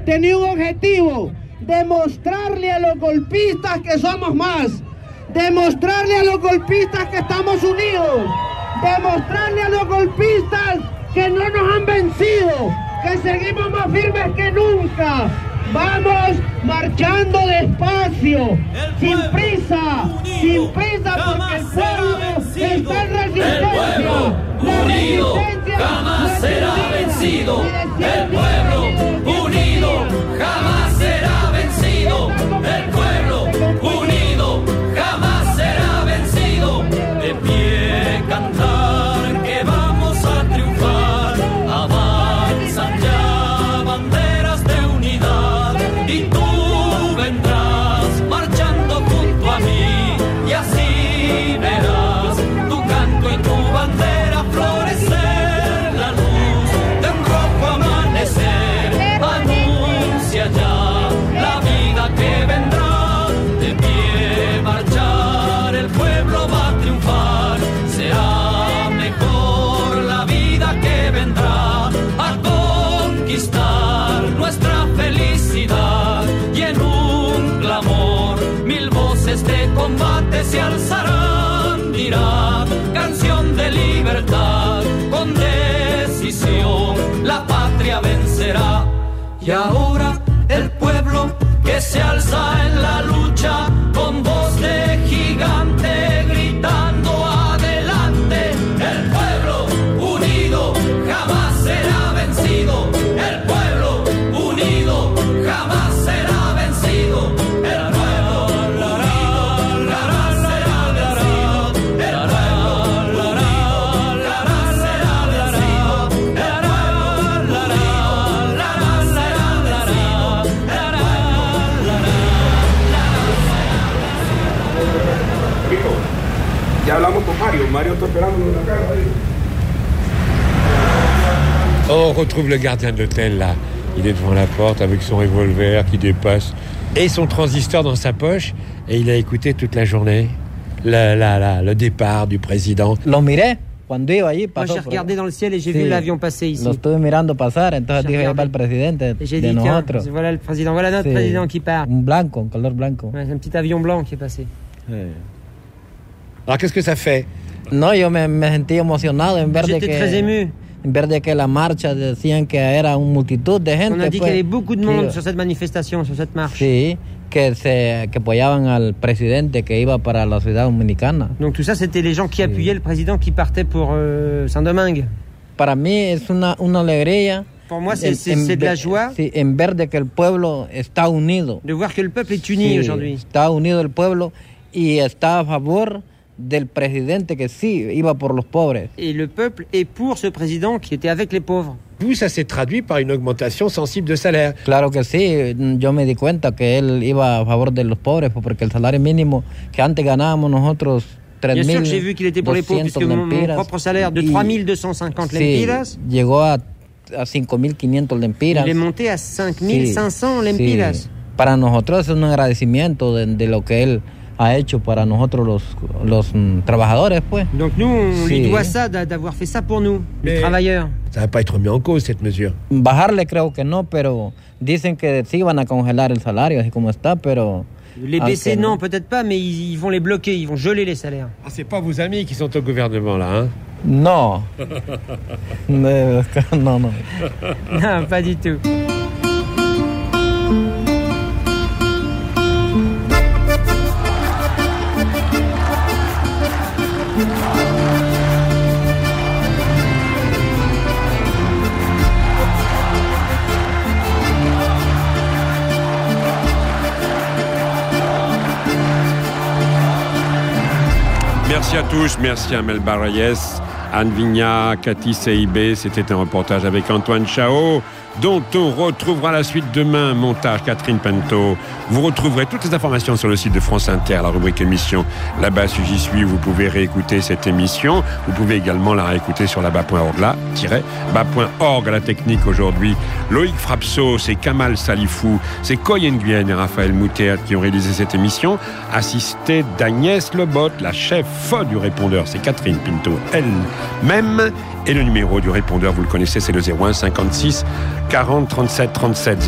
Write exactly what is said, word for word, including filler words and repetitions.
tenía un objetivo: demostrarle a los golpistas que somos más, demostrarle a los golpistas que estamos unidos, demostrarle a los golpistas que no nos han vencido, que seguimos más firmes que nunca. Vamos marchando despacio, sin prisa, sin prisa, porque el pueblo está en resistencia. El pueblo unido jamás será vencido. El pueblo unido jamás será vencido. El pueblo unido jamás será vencido. De pie cantar que vamos a triunfar. Avanzan ya banderas de unidad y tú vendrás marchando junto a mí y así verás tu canto y tu bandera florecer, la luz de un rojo amanecer anuncia ya la vida que vendrá. De pie marchar el pueblo va a triunfar, será mejor la vida que vendrá a conquistar nuestra felicidad y en un clamor mil voces de combate se alzarán, dirán canción de libertad, con decisión la patria vencerá. Y ahora el pueblo que se alza en la lucha con voz de gigante gritando adelante, el pueblo unido jamás será vencido, el pueblo unido jamás será vencido, el pueblo unido jamás será vencido, el pueblo unido jamás será vencido, el pueblo unido jamás será vencido, el Rico, ya hablamos con Mario, Mario está esperando en la casa ahí. Oh, on retrouve le gardien de l'hôtel là. Il est devant la porte avec son revolver qui dépasse et son transistor dans sa poche et il a écouté toute la journée la, la, la, le départ du président. Lo miré cuando iba allí. Moi j'ai regardé dans le ciel et j'ai sí, vu l'avion passer ici. Lo estuve mirando pasar, entonces dije, va el presidente et j'ai de dit, nosotros. tiens, voilà le président, voilà notre sí, président qui part. Un blanco, un color blanco. Ouais, c'est un petit avion blanc qui est passé. Ouais. Alors qu'est-ce que ça fait? No, yo me, me sentí emocionado en ver de J'étais que... très ému. En ver de que la marcha decían que era una multitud de gente. On a dit pues, qu'il y avait beaucoup de monde que, sur cette manifestation, sur cette marche. Sí, que, se, que apoyaban al presidente que iba para la ciudad dominicana. Donc tout ça, c'était les gens qui appuyaient le président qui partait pour euh, Saint-Domingue. Para mí es una, una alegría. Pour moi, c'est, c'est, c'est de la joie. Sí, en ver de que el pueblo está unido. De voir que le peuple est uni sí, aujourd'hui. Está unido el pueblo y está a favor del presidente que sí iba por los pobres. Et le peuple est pour ce président qui était avec les pauvres. Vous, ça s'est traduit par une augmentation sensible de salaire. Claro que sí, yo me di cuenta que él iba a favor de los pobres porque el salario mínimo que antes ganábamos nosotros Bien sûr que j'ai vu qu'il était pour les pauvres puisque mon, mon propre salaire de trois mille deux cent cinquante lempiras sí, llegó a, a cinco mil quinientos lempiras. Il est monté à cinq mille cinq cents sí, lempiras. Sí. Para nosotros es un agradecimiento de, de lo que él ha hecho para nosotros los, los mm, trabajadores, pues. Donc nous, on sí. lui doit ça, d'avoir fait ça pour nous, les Mais travailleurs. Ça va pas être remis en cause, cette mesure. Bajarle creo que no, pero dicen que sí van a congelar el salario, así como está, pero... Les baisser, non, no, peut-être pas, mais ils, ils vont les bloquer, ils vont geler les salaires. Ah, c'est pas vos amis qui sont au gouvernement, là, hein? Non. non, non. Non, pas du tout. Merci à tous, merci à Mel Barayes, Anne Vigna, Cathy Seibé. C'était un reportage avec Antoine Chao, dont on retrouvera la suite demain. Montage Catherine Pinto. Vous retrouverez toutes les informations sur le site de France Inter, la rubrique émission Là-bas si j'y suis. Vous pouvez réécouter cette émission. Vous pouvez également la réécouter sur là-bas point org, là-bas point org. À la technique aujourd'hui, Loïc Frapso, c'est Kamal Salifou, c'est Koy Nguyen et Raphaël Moutet qui ont réalisé cette émission, assisté d'Agnès Lebot, la chef du répondeur. C'est Catherine Pinto elle-même. Et le numéro du répondeur, vous le connaissez, c'est le zéro un cinquante-six quarante trente-sept trente-sept.